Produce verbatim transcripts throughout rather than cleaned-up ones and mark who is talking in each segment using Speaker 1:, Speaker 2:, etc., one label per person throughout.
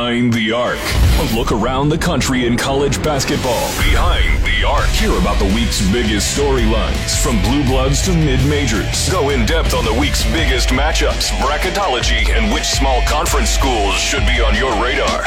Speaker 1: Behind the Arc. A look around the country in college basketball. Behind the Arc. Hear about the week's biggest storylines, from blue bloods to mid-majors. Go in depth on the week's biggest matchups, bracketology, and which small conference schools should be on your radar.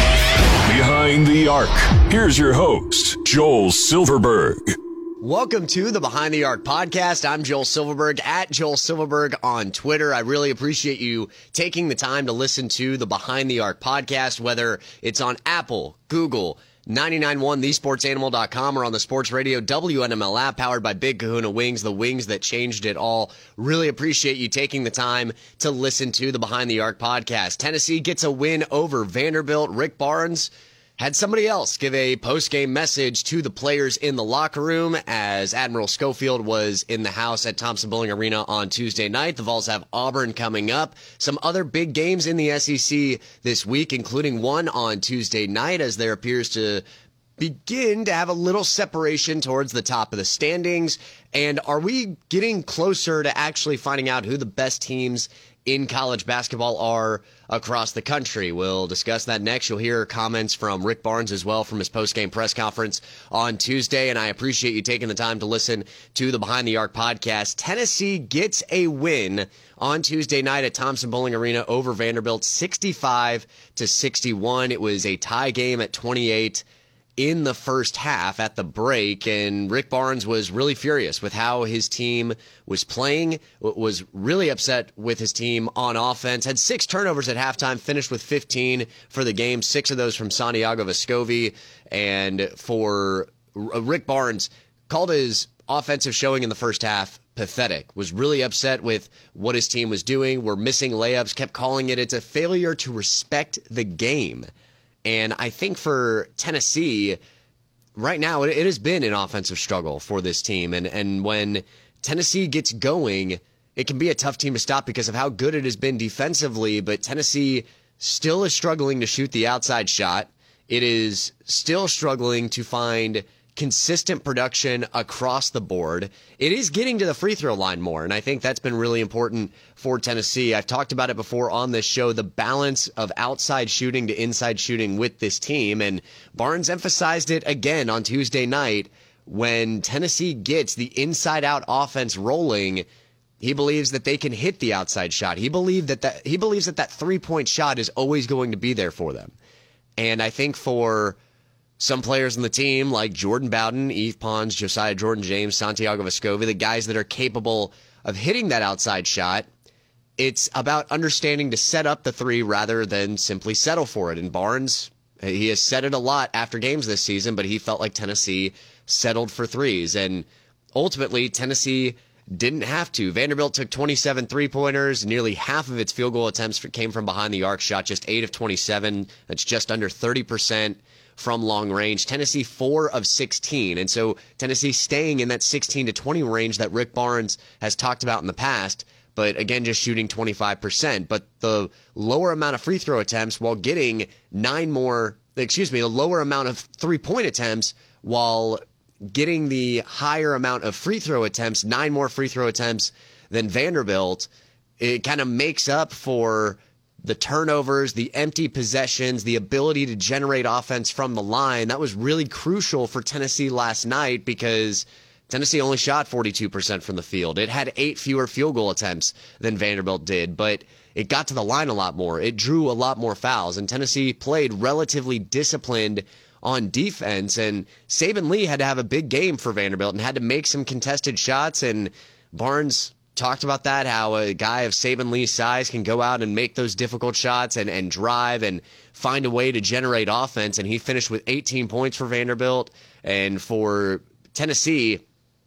Speaker 1: Behind the Arc. Here's your host, Joel Silverberg.
Speaker 2: Welcome to the Behind the Arc podcast. I'm Joel Silverberg, at Joel Silverberg on Twitter. I really appreciate you taking the time to listen to the Behind the Arc podcast, whether it's on Apple, Google, ninety-nine point one the sports animal dot com, or on the sports radio W N M L app powered by Big Kahuna Wings, the wings that changed it all. Really appreciate you taking the time to listen to the Behind the Arc podcast. Tennessee gets a win over Vanderbilt. Rick Barnes had somebody else give a post-game message to the players in the locker room as Admiral Schofield was in the house at Thompson-Boling Arena on Tuesday night. The Vols have Auburn coming up. Some other big games in the S E C this week, including one on Tuesday night, as there appears to begin to have a little separation towards the top of the standings. And are we getting closer to actually finding out who the best teams in college basketball are across the country? We'll discuss that next. You'll hear comments from Rick Barnes as well from his post-game press conference on Tuesday, and I appreciate you taking the time to listen to the Behind the Arc podcast. Tennessee gets a win on Tuesday night at Thompson-Boling Arena over Vanderbilt, sixty-five to sixty-one. It was a tie game at twenty-eight in the first half at the break, and Rick Barnes was really furious with how his team was playing, was really upset with his team on offense, had six turnovers at halftime, finished with fifteen for the game, six of those from Santiago Vescovi. And for Rick Barnes, called his offensive showing in the first half pathetic, was really upset with what his team was doing. We're missing layups, kept calling it, it's a failure to respect the game. And I think for Tennessee, right now, it, it has been an offensive struggle for this team. And, and when Tennessee gets going, it can be a tough team to stop because of how good it has been defensively. But Tennessee still is struggling to shoot the outside shot. It is still struggling to find consistent production across the board. It is getting to the free throw line more, and I think that's been really important for Tennessee. I've talked about it before on this show, the balance of outside shooting to inside shooting with this team, and Barnes emphasized it again on Tuesday night. When Tennessee gets the inside-out offense rolling, he believes that they can hit the outside shot. He believed that that he believes that that three-point shot is always going to be there for them. And I think for some players on the team, like Jordan Bowden, Yves Pons, Josiah Jordan-James, Santiago Vescovi, the guys that are capable of hitting that outside shot, it's about understanding to set up the three rather than simply settle for it. And Barnes, he has said it a lot after games this season, but he felt like Tennessee settled for threes. And ultimately, Tennessee didn't have to. Vanderbilt took twenty-seven three-pointers. Nearly half of its field goal attempts came from behind the arc, shot just eight of twenty-seven. That's just under thirty percent from long range. Tennessee four of sixteen. And so Tennessee staying in that sixteen to twenty range that Rick Barnes has talked about in the past, but again, just shooting twenty-five percent. But the lower amount of free throw attempts while getting nine more, excuse me, the lower amount of three-point attempts while getting the higher amount of free throw attempts, nine more free throw attempts than Vanderbilt, it kind of makes up for the turnovers, the empty possessions, the ability to generate offense from the line. That was really crucial for Tennessee last night because Tennessee only shot forty-two percent from the field. It had eight fewer field goal attempts than Vanderbilt did, but it got to the line a lot more. It drew a lot more fouls, and Tennessee played relatively disciplined on defense, and Saben Lee had to have a big game for Vanderbilt and had to make some contested shots, and Barnes talked about that, how a guy of Saben Lee's size can go out and make those difficult shots and, and drive and find a way to generate offense, and he finished with eighteen points for Vanderbilt. And for Tennessee,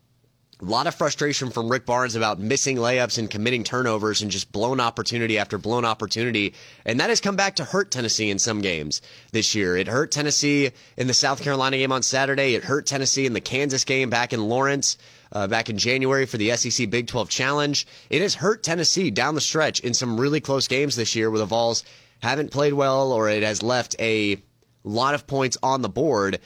Speaker 2: a lot of frustration from Rick Barnes about missing layups and committing turnovers and just blown opportunity after blown opportunity. And that has come back to hurt Tennessee in some games this year. It hurt Tennessee in the South Carolina game on Saturday. It hurt Tennessee in the Kansas game back in Lawrence uh, back in January for the S E C Big twelve Challenge. It has hurt Tennessee down the stretch in some really close games this year where the Vols haven't played well or it has left a lot of points on the board.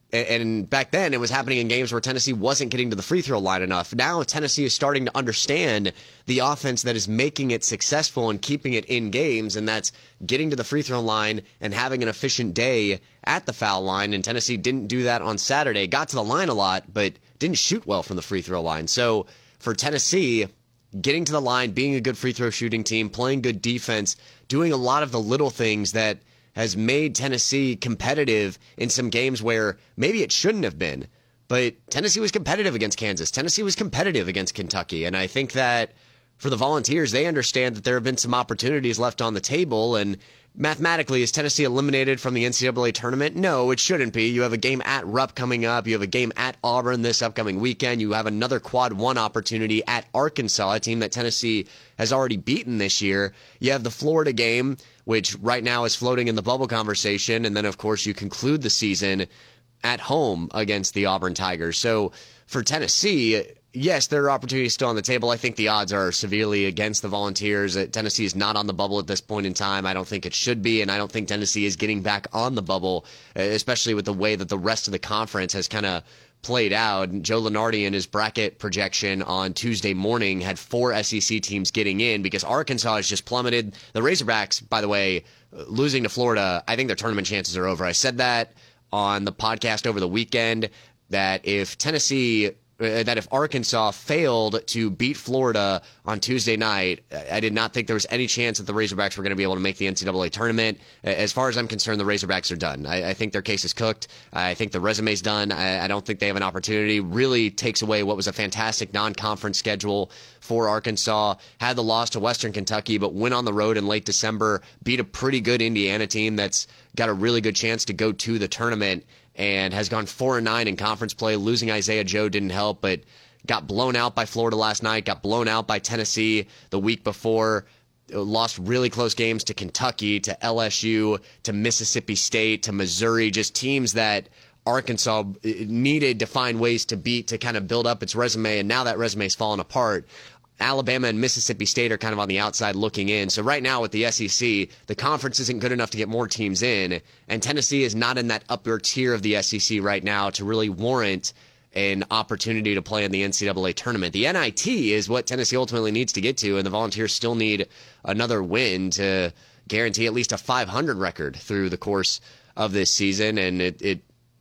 Speaker 2: And back then, it was happening in games where Tennessee wasn't getting to the free throw line enough. Now, Tennessee is starting to understand the offense that is making it successful and keeping it in games, and that's getting to the free throw line and having an efficient day at the foul line. And Tennessee didn't do that on Saturday. Got to the line a lot, but didn't shoot well from the free throw line. So for Tennessee, getting to the line, being a good free throw shooting team, playing good defense, doing a lot of the little things that has made Tennessee competitive in some games where maybe it shouldn't have been. But Tennessee was competitive against Kansas. Tennessee was competitive against Kentucky. And I think that for the Volunteers, they understand that there have been some opportunities left on the table. And mathematically, is Tennessee eliminated from the N C double A tournament? No, it shouldn't be. You have a game at Rupp coming up. You have a game at Auburn this upcoming weekend. You have another quad one opportunity at Arkansas, a team that Tennessee has already beaten this year. You have the Florida game, which right now is floating in the bubble conversation. And then, of course, you conclude the season at home against the Auburn Tigers. So for Tennessee, yes, there are opportunities still on the table. I think the odds are severely against the Volunteers. Tennessee is not on the bubble at this point in time. I don't think it should be, and I don't think Tennessee is getting back on the bubble, especially with the way that the rest of the conference has kind of played out. Joe Lunardi in his bracket projection on Tuesday morning had four S E C teams getting in because Arkansas has just plummeted. The Razorbacks, by the way, losing to Florida, I think their tournament chances are over. I said that on the podcast over the weekend, that if Tennessee that if Arkansas failed to beat Florida on Tuesday night, I did not think there was any chance that the Razorbacks were going to be able to make the N C double A tournament. As far as I'm concerned, the Razorbacks are done. I, I think their case is cooked. I think the resume's done. I, I don't think they have an opportunity. Really takes away what was a fantastic non-conference schedule for Arkansas. Had the loss to Western Kentucky, but went on the road in late December, beat a pretty good Indiana team that's got a really good chance to go to the tournament, and has gone four and nine in conference play. Losing Isaiah Joe didn't help, but got blown out by Florida last night, got blown out by Tennessee the week before, lost really close games to Kentucky, to L S U, to Mississippi State, to Missouri, just teams that Arkansas needed to find ways to beat to kind of build up its resume, and now that resume's fallen apart. Alabama and Mississippi State are kind of on the outside looking in. So right now with the S E C, the conference isn't good enough to get more teams in, and Tennessee is not in that upper tier of the S E C right now to really warrant an opportunity to play in the N C double A tournament. The N I T is what Tennessee ultimately needs to get to, and the Volunteers still need another win to guarantee at least a five hundred record through the course of this season, and it, it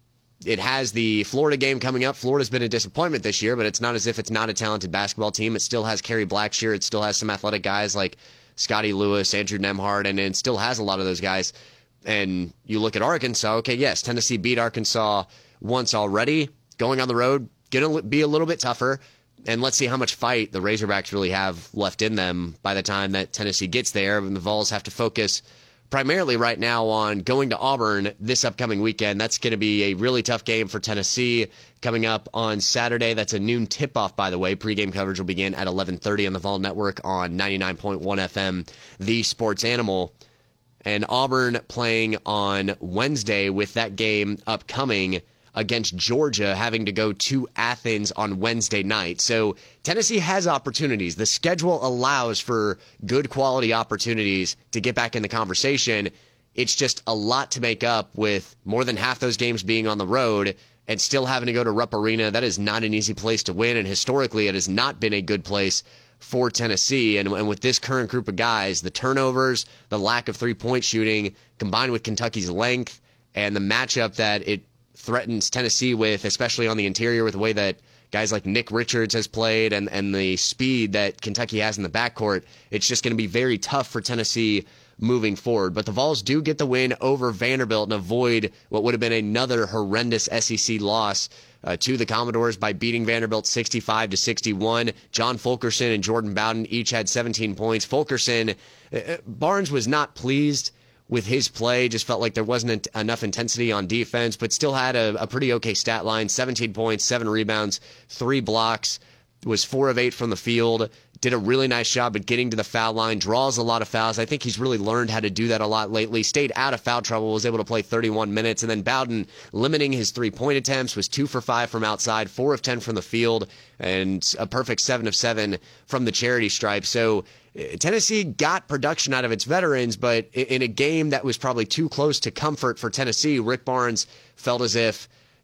Speaker 2: It has the Florida game coming up. Florida's been a disappointment this year, but it's not as if it's not a talented basketball team. It still has Kerry Blackshear. It still has some athletic guys like Scotty Lewis, Andrew Nemhard, and it still has a lot of those guys. And you look at Arkansas, okay, yes, Tennessee beat Arkansas once already. Going on the road, going to be a little bit tougher. And let's see how much fight the Razorbacks really have left in them by the time that Tennessee gets there. And the Vols have to focus primarily right now on going to Auburn this upcoming weekend. That's going to be a really tough game for Tennessee coming up on Saturday. That's a noon tip-off, by the way. Pre-game coverage will begin at eleven thirty on the Vol Network on ninety-nine point one F M, The Sports Animal. And Auburn playing on Wednesday with that game upcoming against Georgia, having to go to Athens on Wednesday night. So Tennessee has opportunities. The schedule allows for good quality opportunities to get back in the conversation. It's just a lot to make up with more than half those games being on the road and still having to go to Rupp Arena. That is not an easy place to win, and historically it has not been a good place for Tennessee. And, and with this current group of guys, the turnovers, the lack of three-point shooting, combined with Kentucky's length and the matchup that it threatens Tennessee with, especially on the interior with the way that guys like Nick Richards has played and, and the speed that Kentucky has in the backcourt, it's just going to be very tough for Tennessee moving forward. But the Vols do get the win over Vanderbilt and avoid what would have been another horrendous S E C loss uh, to the Commodores by beating Vanderbilt sixty-five to sixty-one. John Fulkerson and Jordan Bowden each had seventeen points. Fulkerson, uh, Barnes was not pleased with his play, just felt like there wasn't enough intensity on defense, but still had a, a pretty okay stat line, seventeen points, seven rebounds, three blocks, was four of eight from the field, did a really nice job at getting to the foul line, draws a lot of fouls. I think he's really learned how to do that a lot lately, stayed out of foul trouble, was able to play thirty-one minutes, and then Bowden limiting his three-point attempts, was two for five from outside, four of ten from the field, and a perfect seven of seven from the charity stripe. So Tennessee got production out of its veterans, but in a game that was probably too close to comfort for Tennessee, Rick Barnes felt as if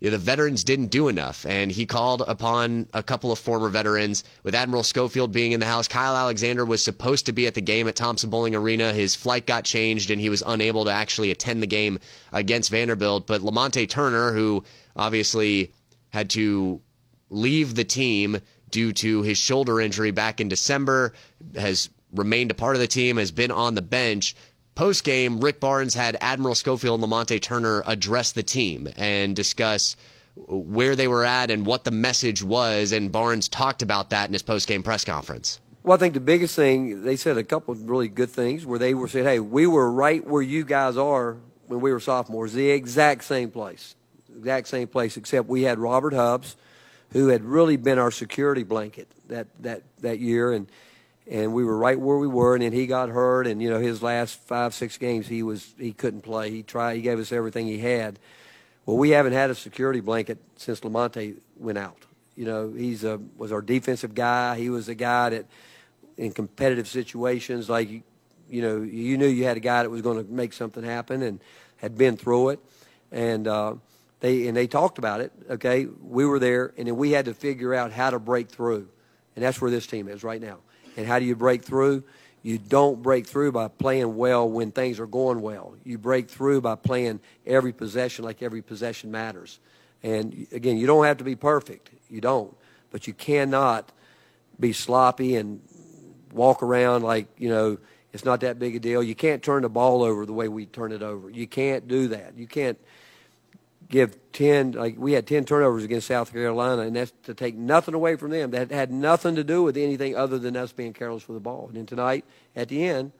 Speaker 2: you know, the veterans didn't do enough. And he called upon a couple of former veterans, with Admiral Schofield being in the house. Kyle Alexander was supposed to be at the game at Thompson-Boling Arena. His flight got changed, and he was unable to actually attend the game against Vanderbilt. But Lamonte Turner, who obviously had to leave the team due to his shoulder injury back in December, has remained a part of the team, has been on the bench. Post-game, Rick Barnes had Admiral Schofield and Lamonte Turner address the team and discuss where they were at and what the message was, and Barnes talked about that in his post-game press conference.
Speaker 3: Well, I think the biggest thing, they said a couple of really good things where they were saying, hey, we were right where you guys are when we were sophomores, the exact same place, exact same place, except we had Robert Hubbs, who had really been our security blanket that, that, that year, and And we were right where we were, and then he got hurt, and, you know, his last five, six games, he was he couldn't play. He tried, he gave us everything he had. Well, we haven't had a security blanket since Lamonte went out. You know, he's a, was our defensive guy. He was a guy that, in competitive situations, like, you know, you knew you had a guy that was going to make something happen and had been through it. And uh, they and they talked about it, okay? We were there, and then we had to figure out how to break through. And that's where this team is right now. And how do you break through? You don't break through by playing well when things are going well. You break through by playing every possession like every possession matters. And, again, you don't have to be perfect. You don't. But you cannot be sloppy and walk around like, you know, it's not that big a deal. You can't turn the ball over the way we turn it over. You can't do that. You can't give ten, like we had ten turnovers against South Carolina, and that's to take nothing away from them. That had nothing to do with anything other than us being careless with the ball. And then tonight, at the end,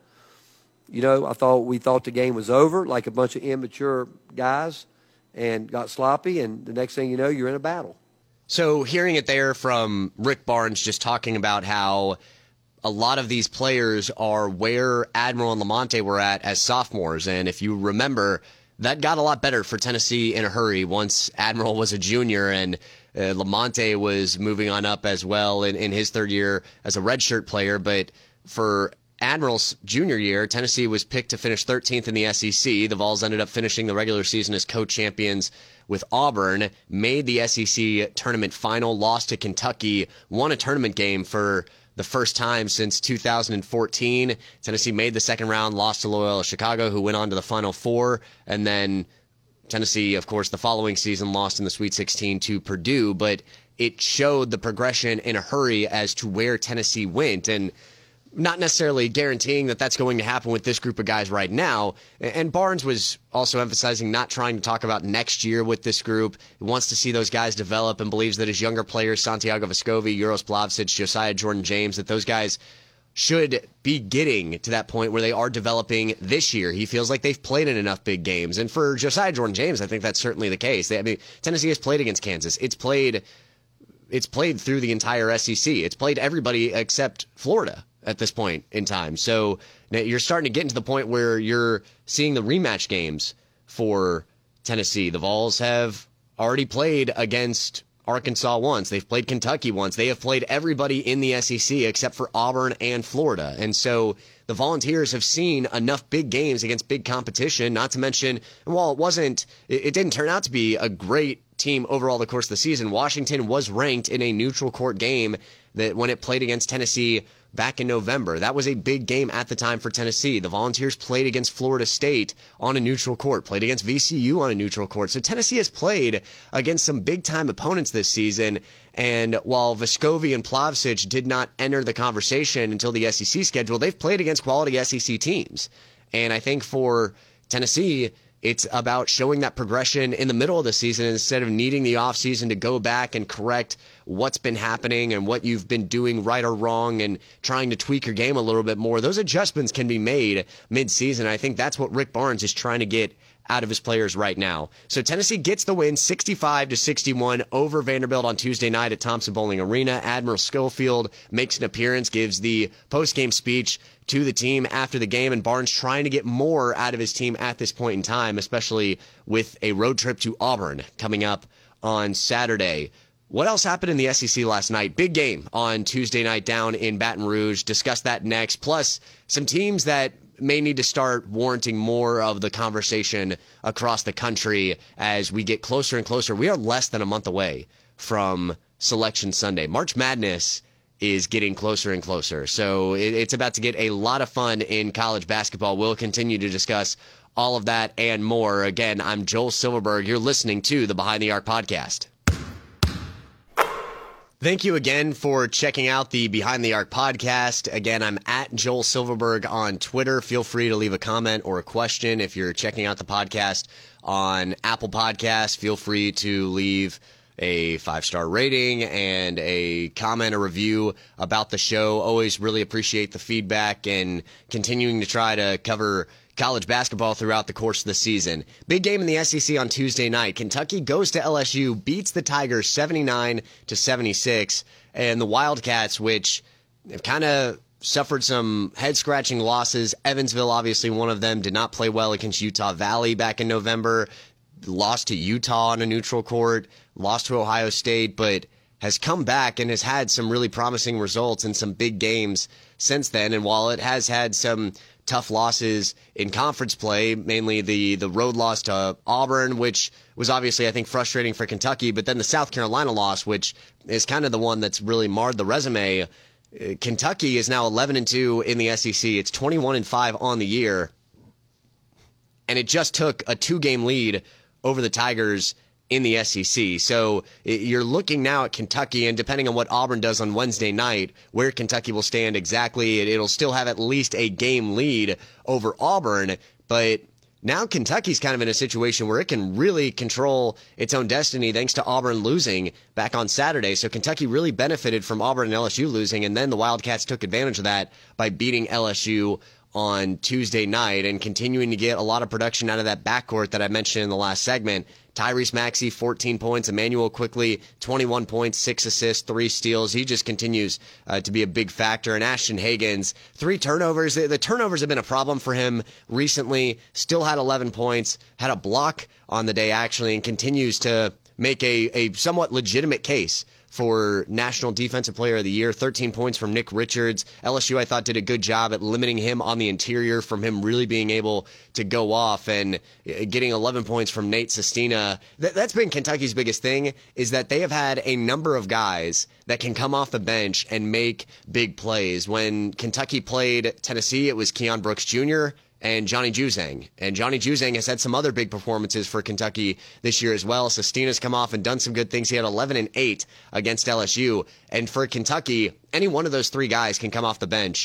Speaker 3: you know, I thought we thought the game was over, like a bunch of immature guys, and got sloppy, and the next thing you know, you're in a battle.
Speaker 2: So hearing it there from Rick Barnes, just talking about how a lot of these players are where Admiral and Lamonte were at as sophomores, and if you remember, that got a lot better for Tennessee in a hurry once Admiral was a junior and uh, Lamonte was moving on up as well in, in his third year as a redshirt player. But for Admiral's junior year, Tennessee was picked to finish thirteenth in the S E C. The Vols ended up finishing the regular season as co-champions with Auburn, made the S E C tournament final, lost to Kentucky, won a tournament game for the first time since two thousand fourteen. Tennessee made the second round, lost to Loyola Chicago, who went on to the Final Four. And then Tennessee, of course, the following season lost in the Sweet sixteen to Purdue. But it showed the progression in a hurry as to where Tennessee went. And not necessarily guaranteeing that that's going to happen with this group of guys right now. And Barnes was also emphasizing not trying to talk about next year with this group. He wants to see those guys develop and believes that his younger players, Santiago Vescovi, Uros Plavsic, Josiah Jordan-James, that those guys should be getting to that point where they are developing this year. He feels like they've played in enough big games. And for Josiah Jordan-James, I think that's certainly the case. They, I mean, Tennessee has played against Kansas. It's played, it's played through the entire S E C. It's played everybody except Florida at this point in time. So now you're starting to get into the point where you're seeing the rematch games for Tennessee. The Vols have already played against Arkansas once. They've played Kentucky once. They have played everybody in the S E C except for Auburn and Florida. And so the Volunteers have seen enough big games against big competition, not to mention, and while it wasn't, it didn't turn out to be a great team overall the course of the season. Washington was ranked in a neutral court game that when it played against Tennessee back in November. That was a big game at the time for Tennessee. The Volunteers played against Florida State on a neutral court, played against V C U on a neutral court. So Tennessee has played against some big-time opponents this season, and while Vescovi and Plavsic did not enter the conversation until the S E C schedule, they've played against quality S E C teams. And I think for Tennessee, it's about showing that progression in the middle of the season instead of needing the offseason to go back and correct what's been happening and what you've been doing right or wrong and trying to tweak your game a little bit more. Those adjustments can be made mid-season. I think that's what Rick Barnes is trying to get out of his players right now. So Tennessee gets the win sixty-five to sixty-one over Vanderbilt on Tuesday night at Thompson-Boling Arena. Admiral Schofield makes an appearance, gives the post-game speech to the team after the game, and Barnes trying to get more out of his team at this point in time, especially with a road trip to Auburn coming up on Saturday. What else happened in the S E C last night? Big game on Tuesday night down in Baton Rouge. Discuss that next. Plus, some teams that may need to start warranting more of the conversation across the country as we get closer and closer. We are less than a month away from Selection Sunday. March Madness is getting closer and closer. So it, it's about to get a lot of fun in college basketball. We'll continue to discuss all of that and more. Again, I'm Joel Silverberg. You're listening to the Behind the Arc podcast. Thank you again for checking out the Behind the Arc podcast. Again, I'm at Joel Silverberg on Twitter. Feel free to leave a comment or a question. If you're checking out the podcast on Apple Podcasts, feel free to leave a five-star rating and a comment or review about the show. Always really appreciate the feedback and continuing to try to cover college basketball throughout the course of the season. Big game in the S E C on Tuesday night. Kentucky goes to L S U, beats the Tigers seventy-nine to seventy-six, and the Wildcats, which have kind of suffered some head-scratching losses. Evansville, obviously one of them, did not play well against Utah Valley back in November, lost to Utah on a neutral court, lost to Ohio State, but has come back and has had some really promising results in some big games since then. And while it has had some tough losses in conference play, mainly the, the road loss to Auburn, which was obviously, I think, frustrating for Kentucky, but then the South Carolina loss, which is kind of the one that's really marred the resume. Kentucky is now eleven and two in the S E C. It's twenty-one and five on the year, and it just took a two-game lead over the Tigers in the S E C. So you're looking now at Kentucky, and depending on what Auburn does on Wednesday night, where Kentucky will stand exactly, it'll still have at least a game lead over Auburn. But now Kentucky's kind of in a situation where it can really control its own destiny thanks to Auburn losing back on Saturday. So Kentucky really benefited from Auburn and L S U losing, and then the Wildcats took advantage of that by beating L S U on Tuesday night and continuing to get a lot of production out of that backcourt that I mentioned in the last segment. Tyrese Maxey, fourteen points. Emmanuel Quickly, twenty-one points, six assists, three steals. He just continues uh, to be a big factor. And Ashton Hagans, three turnovers. The, the turnovers have been a problem for him recently. Still had eleven points, had a block on the day, actually, and continues to make a, a somewhat legitimate case for National Defensive Player of the Year. thirteen points from Nick Richards. L S U, I thought, did a good job at limiting him on the interior from him really being able to go off, and getting eleven points from Nate Sestina. Th- that's been Kentucky's biggest thing, is that they have had a number of guys that can come off the bench and make big plays. When Kentucky played Tennessee, it was Keon Brooks Junior and Johnny Juzang. And Johnny Juzang has had some other big performances for Kentucky this year as well. Sestina's come off and done some good things. He had eleven and eight against L S U. And for Kentucky, any one of those three guys can come off the bench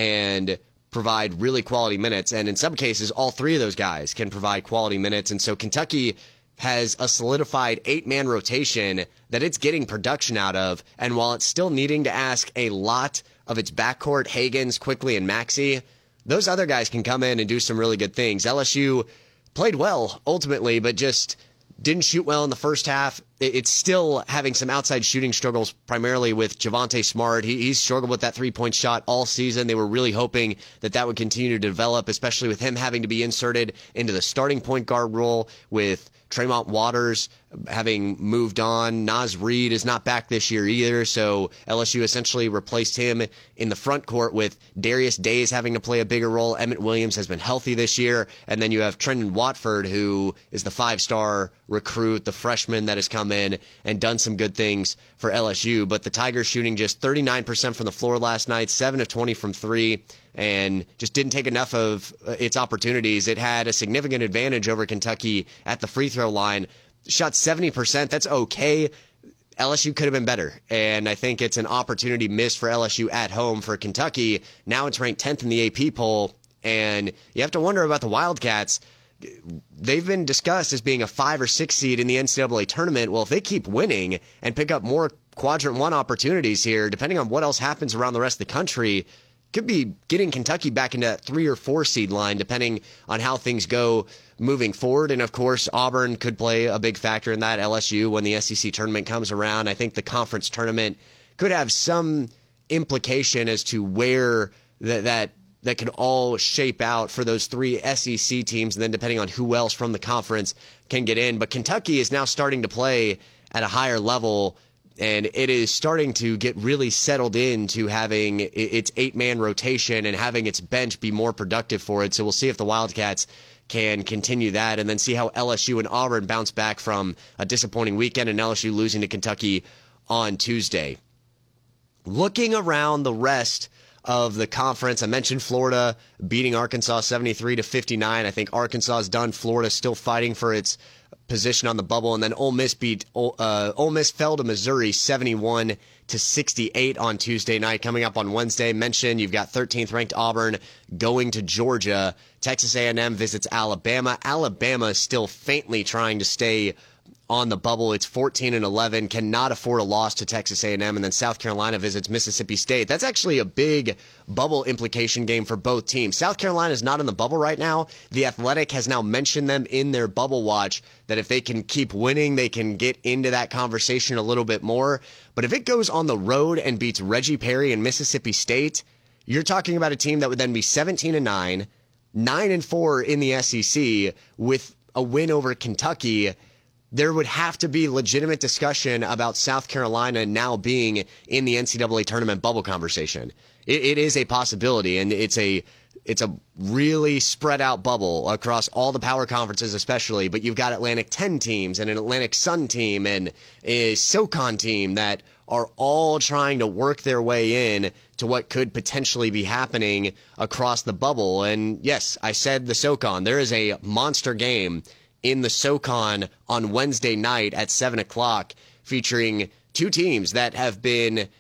Speaker 2: and provide really quality minutes. And in some cases, all three of those guys can provide quality minutes. And so Kentucky has a solidified eight-man rotation that it's getting production out of. And while it's still needing to ask a lot of its backcourt, Hagans, Quickly, and Maxey, those other guys can come in and do some really good things. L S U played well ultimately, but just didn't shoot well in the first half. It's still having some outside shooting struggles, primarily with Javonte Smart. He, he's struggled with that three-point shot all season. They were really hoping that that would continue to develop, especially with him having to be inserted into the starting point guard role with Tremont Waters having moved on. Naz Reid is not back this year either, so L S U essentially replaced him in the front court with Darius Days having to play a bigger role. Emmett Williams has been healthy this year, and then you have Trendon Watford, who is the five-star recruit, the freshman that has come in and done some good things for L S U. But the Tigers shooting just thirty-nine percent from the floor last night, seven of twenty from three, and just didn't take enough of its opportunities. It had a significant advantage over Kentucky at the free throw line. Shot seventy percent. That's okay. L S U could have been better, and I think it's an opportunity missed for L S U at home. For Kentucky, now it's ranked tenth in the A P poll, and you have to wonder about the Wildcats. They've been discussed as being a five or six seed in the N C double A tournament. Well, if they keep winning and pick up more quadrant one opportunities here, depending on what else happens around the rest of the country, could be getting Kentucky back into that three or four seed line, depending on how things go moving forward. And of course, Auburn could play a big factor in that. L S U, when the S E C tournament comes around, I think the conference tournament could have some implication as to where that that that could all shape out for those three S E C teams, and then depending on who else from the conference can get in. But Kentucky is now starting to play at a higher level And it is starting to get really settled into having its eight-man rotation and having its bench be more productive for it. So we'll see if the Wildcats can continue that, and then see how L S U and Auburn bounce back from a disappointing weekend and L S U losing to Kentucky on Tuesday. Looking around the rest of the conference, I mentioned Florida beating Arkansas seventy-three to fifty-nine. I think Arkansas is done. Florida still fighting for its position on the bubble, and then Ole Miss beat uh, Ole Miss fell to Missouri seventy-one to sixty-eight on Tuesday night. Coming up on Wednesday, mentioned you've got thirteenth ranked Auburn going to Georgia. Texas A and M visits Alabama. Alabama is still faintly trying to stay on the bubble. It's fourteen and eleven, cannot afford a loss to Texas A and M, and then South Carolina visits Mississippi State. That's actually a big bubble implication game for both teams. South Carolina is not in the bubble right now. The Athletic has now mentioned them in their bubble watch that if they can keep winning, they can get into that conversation a little bit more. But if it goes on the road and beats Reggie Perry and Mississippi State, you're talking about a team that would then be seventeen and nine, nine and four in the S E C with a win over Kentucky. There would have to be legitimate discussion about South Carolina now being in the N C double A tournament bubble conversation. It, it is a possibility, and it's a it's a really spread out bubble across all the power conferences especially, but you've got Atlantic ten teams and an Atlantic Sun team and a SoCon team that are all trying to work their way in to what could potentially be happening across the bubble. And yes, I said the SoCon. There is a monster game in the SoCon on Wednesday night at seven o'clock featuring two teams that have been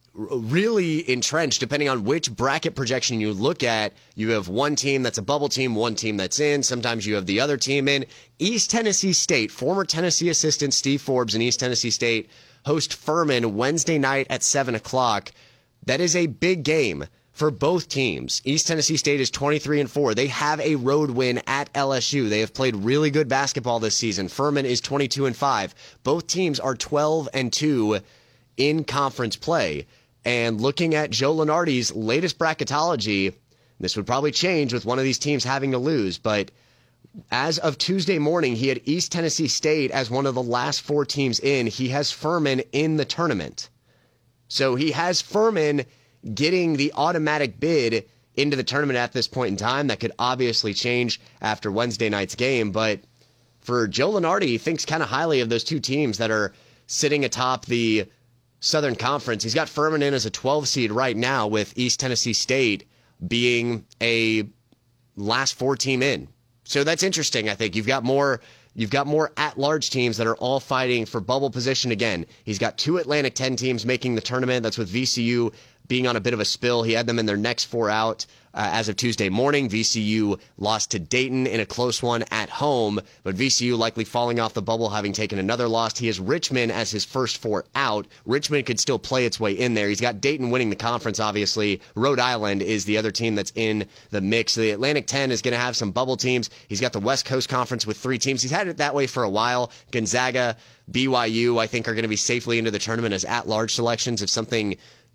Speaker 2: really entrenched. Depending on which bracket projection you look at, you have one team that's a bubble team, one team that's in. Sometimes you have the other team in. East Tennessee State, former Tennessee assistant Steve Forbes and East Tennessee State host Furman Wednesday night at seven o'clock. That is a big game for both teams. East Tennessee State is twenty-three and four. They have a road win at L S U. They have played really good basketball this season. Furman is twenty-two and five. Both teams are twelve and two in conference play. And looking at Joe Lunardi's latest bracketology, this would probably change with one of these teams having to lose, but as of Tuesday morning, he had East Tennessee State as one of the last four teams in. He has Furman in the tournament. So he has Furman getting the automatic bid into the tournament at this point in time. That could obviously change after Wednesday night's game, but for Joe Lunardi, he thinks kind of highly of those two teams that are sitting atop the Southern Conference. He's got Furman in as a twelve seed right now, with East Tennessee State being a last four team in. So that's interesting. I think you've got more You've got more at-large teams that are all fighting for bubble position again. He's got two Atlantic ten teams making the tournament. That's with V C U being on a bit of a spill. He had them in their next four out uh, as of Tuesday morning. V C U lost to Dayton in a close one at home, but V C U likely falling off the bubble, having taken another loss. He has Richmond as his first four out. Richmond could still play its way in there. He's got Dayton winning the conference, obviously. Rhode Island is the other team that's in the mix. The Atlantic ten is going to have some bubble teams. He's got the West Coast Conference with three teams. He's had it that way for a while. Gonzaga, B Y U, I think, are going to be safely into the tournament as at-large selections if something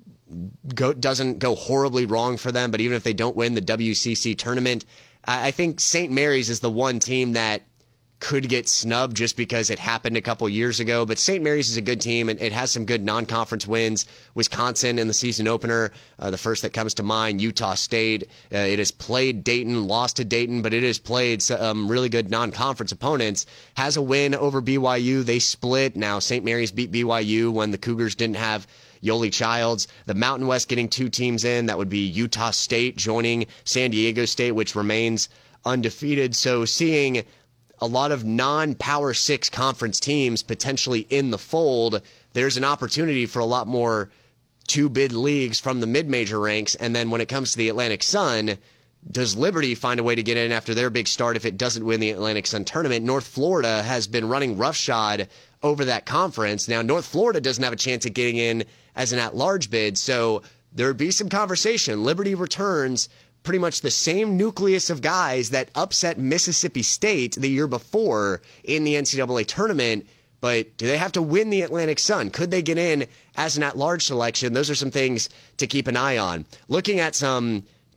Speaker 2: Go, doesn't go horribly wrong for them. But even if they don't win the W C C tournament, I think Saint Mary's is the one team that could get snubbed just because it happened a couple years ago. But Saint Mary's is a good team, and it has some good non-conference wins. Wisconsin in the season opener, uh, the first that comes to mind. Utah State. Uh, it has played Dayton, lost to Dayton, but it has played some really good non-conference opponents. Has a win over B Y U. They split. Now Saint Mary's beat B Y U when the Cougars didn't have Yoli Childs. The Mountain West getting two teams in. That would be Utah State joining San Diego State, which remains undefeated. So seeing a lot of non-Power Six conference teams potentially in the fold, there's an opportunity for a lot more two-bid leagues from the mid-major ranks. And then when it comes to the Atlantic Sun, does Liberty find a way to get in after their big start if it doesn't win the Atlantic Sun tournament? North Florida has been running roughshod over that conference. Now, North Florida doesn't have a chance at getting in as an at-large bid, so there would be some conversation. Liberty returns pretty much the same nucleus of guys that upset Mississippi State the year before in the N C double A tournament, but do they have to win the Atlantic Sun? Could they get in as an at-large selection? Those are some things to keep an eye on. Looking at some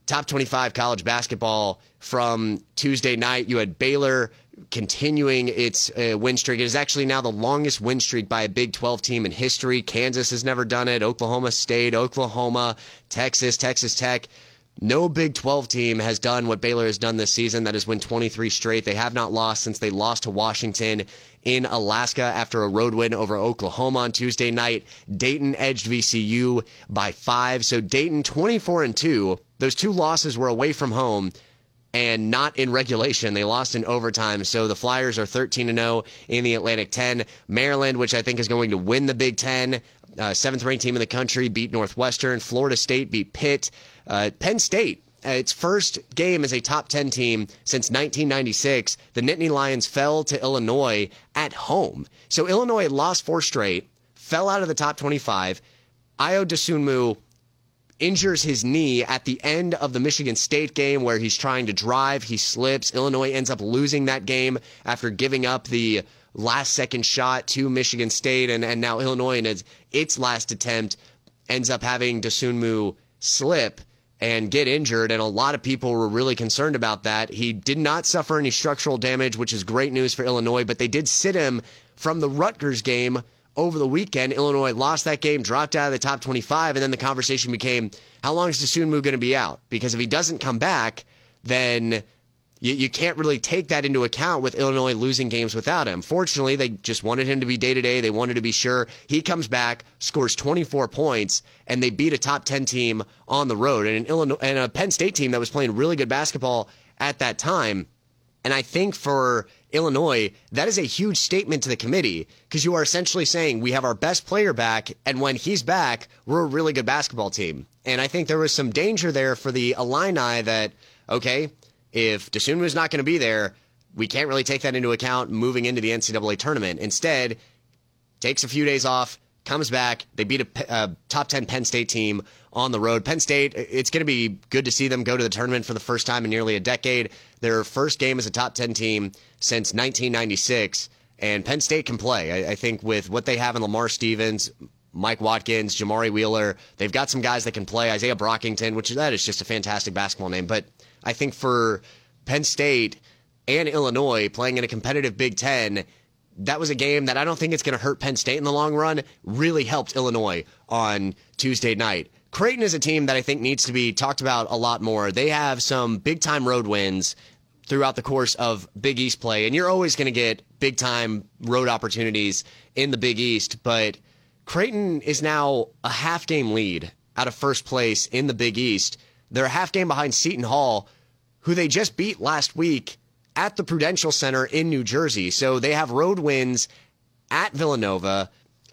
Speaker 2: top twenty-five college basketball from Tuesday night. You had Baylor continuing its uh, win streak. It is actually now the longest win streak by a Big twelve team in history. Kansas has never done it. Oklahoma State, Oklahoma, Texas, Texas Tech. No Big twelve team has done what Baylor has done this season. That is win twenty-three straight. They have not lost since they lost to Washington in Alaska after a road win over Oklahoma on Tuesday night. Dayton edged V C U by five. So Dayton twenty-four and two. Those two losses were away from home and not in regulation. They lost in overtime. So the Flyers are thirteen and oh in the Atlantic ten. Maryland, which I think is going to win the Big Ten, uh, seventh-ranked team in the country, beat Northwestern. Florida State beat Pitt. Uh, Penn State, uh, its first game as a top ten team since nineteen ninety-six. The Nittany Lions fell to Illinois at home. So Illinois had lost four straight, fell out of the top twenty-five. Ayo Dosunmu injures his knee at the end of the Michigan State game where he's trying to drive. He slips. Illinois ends up losing that game after giving up the last-second shot to Michigan State. And, and now Illinois, in its, its last attempt, ends up having Dosunmu slip and get injured, and a lot of people were really concerned about that. He did not suffer any structural damage, which is great news for Illinois, but they did sit him from the Rutgers game over the weekend. Illinois lost that game, dropped out of the top twenty-five, and then the conversation became, how long is Dosunmu going to be out? Because if he doesn't come back, then you, you can't really take that into account with Illinois losing games without him. Fortunately, they just wanted him to be day-to-day. They wanted to be sure. He comes back, scores twenty-four points, and they beat a top ten team on the road, and an Illinois and a Penn State team that was playing really good basketball at that time. And I think for Illinois, that is a huge statement to the committee, because you are essentially saying we have our best player back, and when he's back, we're a really good basketball team. And I think there was some danger there for the Illini that, okay, if Dosunmu is not going to be there, we can't really take that into account moving into the N C double A tournament. Instead, takes a few days off, comes back. They beat a, a top ten Penn State team on the road. Penn State, it's going to be good to see them go to the tournament for the first time in nearly a decade. Their first game as a top ten team since nineteen ninety-six, and Penn State can play. I, I think with what they have in Lamar Stevens, Mike Watkins, Jamari Wheeler, they've got some guys that can play. Isaiah Brockington, which that is just a fantastic basketball name. But I think for Penn State and Illinois playing in a competitive Big Ten, that was a game that I don't think it's going to hurt Penn State in the long run. Really helped Illinois on Tuesday night. Creighton is a team that I think needs to be talked about a lot more. They have some big-time road wins throughout the course of Big East play, and you're always going to get big-time road opportunities in the Big East, but Creighton is now a half-game lead out of first place in the Big East. They're a half game behind Seton Hall, who they just beat last week at the Prudential Center in New Jersey. So they have road wins at Villanova,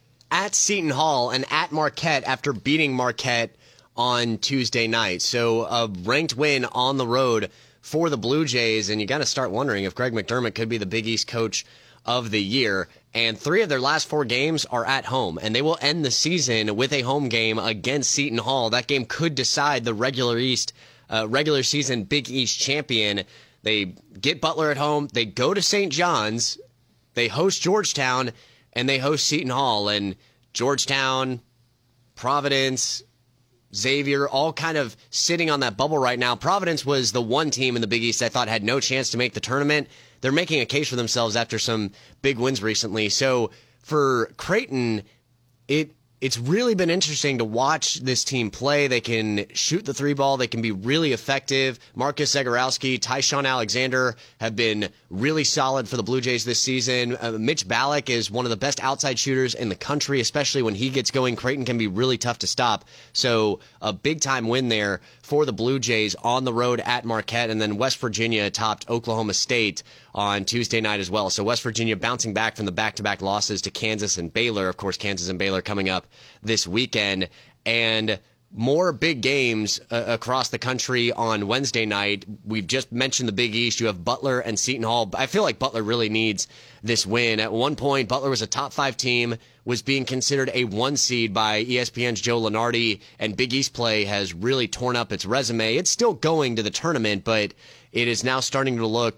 Speaker 2: at Seton Hall, and at Marquette after beating Marquette on Tuesday night. So a ranked win on the road for the Blue Jays, and you got to start wondering if Greg McDermott could be the Big East coach of the year. And three of their last four games are at home, and they will end the season with a home game against Seton Hall. That game could decide the regular East, uh, regular season Big East champion. They get Butler at home, they go to Saint John's, they host Georgetown, and they host Seton Hall. And Georgetown, Providence, Xavier, all kind of sitting on that bubble right now. Providence was the one team in the Big East I thought had no chance to make the tournament. They're making a case for themselves after some big wins recently. So for Creighton, it it's really been interesting to watch this team play. They can shoot the three ball. They can be really effective. Marcus Zagorowski, Tyshawn Alexander have been really solid for the Blue Jays this season. Uh, Mitch Ballack is one of the best outside shooters in the country, especially when he gets going. Creighton can be really tough to stop. So a big-time win there for the Blue Jays on the road at Marquette. And then West Virginia topped Oklahoma State on Tuesday night as well. So West Virginia bouncing back from the back-to-back losses to Kansas and Baylor. Of course, Kansas and Baylor coming up this weekend. And more big games uh, across the country on Wednesday night. We've just mentioned the Big East. You have Butler and Seton Hall. I feel like Butler really needs this win. At one point, Butler was a top five team, was being considered a one seed by E S P N's Joe Lunardi, and Big East play has really torn up its resume. It's still going to the tournament, but it is now starting to look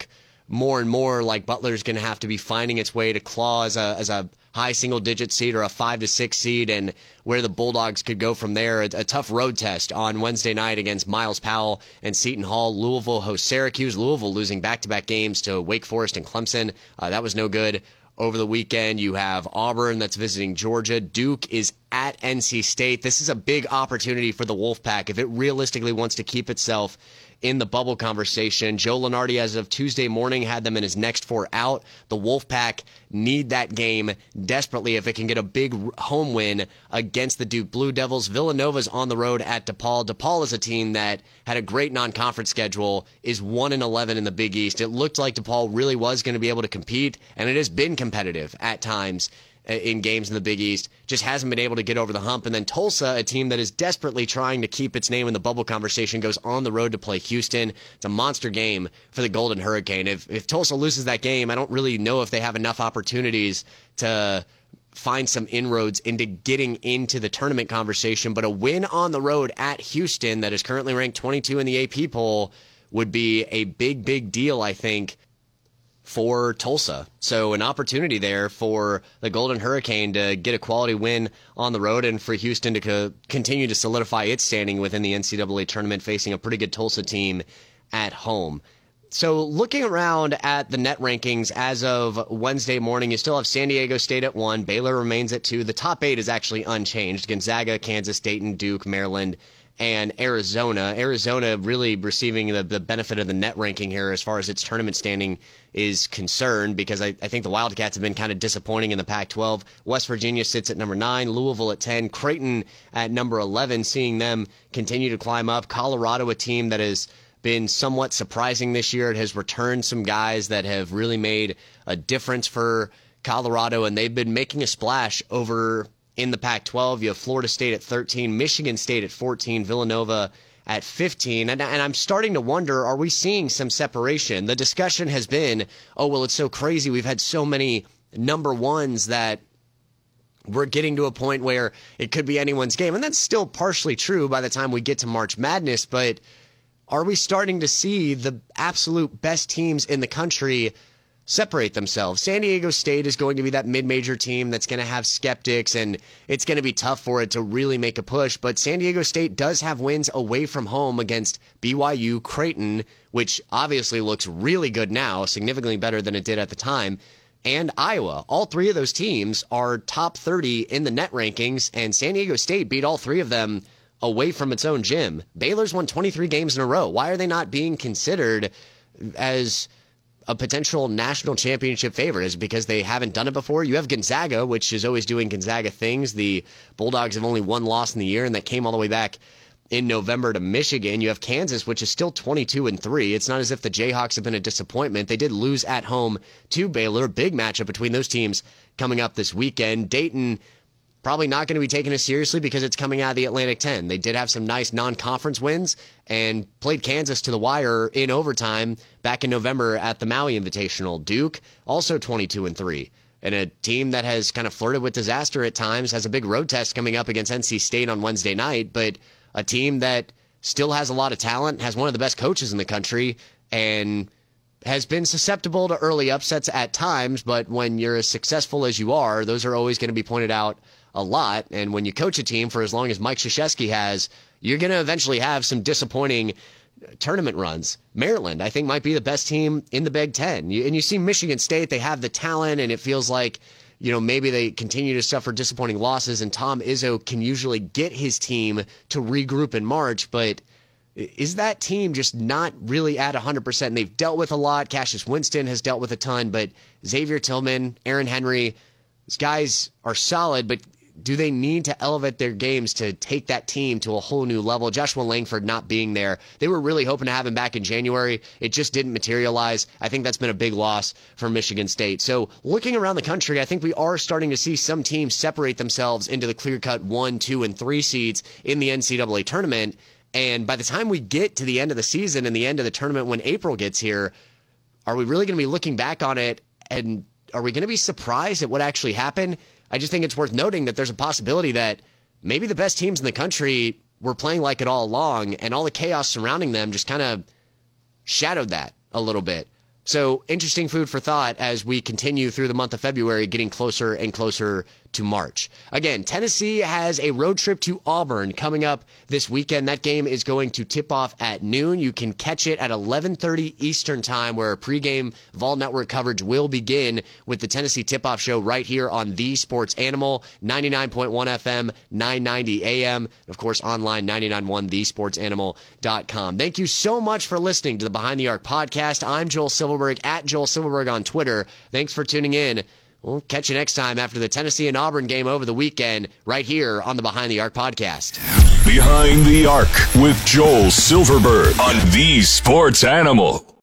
Speaker 2: more and more like Butler's going to have to be finding its way to claw as a, as a high single-digit seed or a five to six seed, and where the Bulldogs could go from there. A, a tough road test on Wednesday night against Miles Powell and Seton Hall. Louisville hosts Syracuse. Louisville losing back-to-back games to Wake Forest and Clemson. Uh, that was no good. Over the weekend, you have Auburn that's visiting Georgia. Duke is at N C State. This is a big opportunity for the Wolfpack if it realistically wants to keep itself in the bubble conversation. Joe Lunardi, as of Tuesday morning, had them in his next four out. The Wolfpack need that game desperately if it can get a big home win against the Duke Blue Devils. Villanova's on the road at DePaul. DePaul is a team that had a great non-conference schedule, is one and eleven in the Big East. It looked like DePaul really was going to be able to compete, and it has been competitive at times in games in the Big East, just hasn't been able to get over the hump. And then Tulsa, a team that is desperately trying to keep its name in the bubble conversation, goes on the road to play Houston. It's a monster game for the Golden Hurricane. If if Tulsa loses that game, I don't really know if they have enough opportunities to find some inroads into getting into the tournament conversation. But a win on the road at Houston, that is currently ranked twenty-two in the A P poll, would be a big, big deal, I think, for Tulsa. So an opportunity there for the Golden Hurricane to get a quality win on the road, and for Houston to co- continue to solidify its standing within the N C double A tournament, facing a pretty good Tulsa team at home. So looking around at the net rankings as of Wednesday morning, you still have San Diego State at one. Baylor remains at two. The top eight is actually unchanged. Gonzaga, Kansas, Dayton, Duke, Maryland, and Arizona. Arizona really receiving the, the benefit of the net ranking here as far as its tournament standing is concerned, because I, I think the Wildcats have been kind of disappointing in the Pac twelve. West Virginia sits at number nine, Louisville at ten, Creighton at number eleven, seeing them continue to climb up. Colorado, a team that has been somewhat surprising this year. It has returned some guys that have really made a difference for Colorado, and they've been making a splash over in the Pac twelve. You have Florida State at thirteen, Michigan State at fourteen, Villanova at fifteen. And, and I'm starting to wonder, are we seeing some separation? The discussion has been, oh, well, it's so crazy. We've had so many number ones that we're getting to a point where it could be anyone's game. And that's still partially true by the time we get to March Madness. But are we starting to see the absolute best teams in the country separate themselves? San Diego State is going to be that mid-major team that's going to have skeptics, and it's going to be tough for it to really make a push. But San Diego State does have wins away from home against B Y U, Creighton, which obviously looks really good now, significantly better than it did at the time, and Iowa. All three of those teams are top thirty in the net rankings, and San Diego State beat all three of them away from its own gym. Baylor's won twenty-three games in a row. Why are they not being considered as a potential national championship favorite? Is it because they haven't done it before? You have Gonzaga, which is always doing Gonzaga things. The Bulldogs have only one loss in the year, and that came all the way back in November to Michigan. You have Kansas, which is still twenty-two and three. It's not as if the Jayhawks have been a disappointment. They did lose at home to Baylor. Big matchup between those teams coming up this weekend. Dayton probably not going to be taken as seriously because it's coming out of the Atlantic ten. They did have some nice non-conference wins and played Kansas to the wire in overtime back in November at the Maui Invitational. Duke, also twenty-two and three. And a team that has kind of flirted with disaster at times, has a big road test coming up against N C State on Wednesday night, but a team that still has a lot of talent, has one of the best coaches in the country, and has been susceptible to early upsets at times. But when you're as successful as you are, those are always going to be pointed out a lot. And when you coach a team for as long as Mike Krzyzewski has, you're going to eventually have some disappointing tournament runs. Maryland, I think, might be the best team in the Big Ten. You, and you see Michigan State, they have the talent, and it feels like, you know, maybe they continue to suffer disappointing losses, and Tom Izzo can usually get his team to regroup in March. But is that team just not really at one hundred percent? And they've dealt with a lot. Cassius Winston has dealt with a ton, but Xavier Tillman, Aaron Henry, these guys are solid, but do they need to elevate their games to take that team to a whole new level? Joshua Langford not being there. They were really hoping to have him back in January. It just didn't materialize. I think that's been a big loss for Michigan State. So looking around the country, I think we are starting to see some teams separate themselves into the clear-cut one, two, and three seeds in the N C double A tournament. And by the time we get to the end of the season and the end of the tournament when April gets here, are we really going to be looking back on it, and are we going to be surprised at what actually happened? I just think it's worth noting that there's a possibility that maybe the best teams in the country were playing like it all along, and all the chaos surrounding them just kind of shadowed that a little bit. So interesting food for thought as we continue through the month of February, getting closer and closer to March. Again, Tennessee has a road trip to Auburn coming up this weekend. That game is going to tip off at noon. You can catch it at eleven thirty Eastern time, where pregame Vol Network coverage will begin with the Tennessee Tip-Off Show right here on The Sports Animal, ninety-nine point one F M, nine ninety A M, of course online, nine nine one the sports animal dot com. Thank you so much for listening to the Behind the Arc podcast. I'm Joel Silverberg, at Joel Silverberg on Twitter. Thanks for tuning in. We'll catch you next time after the Tennessee and Auburn game over the weekend, right here on the Behind the Arc podcast.
Speaker 1: Behind the Arc with Joel Silverberg on The Sports Animal.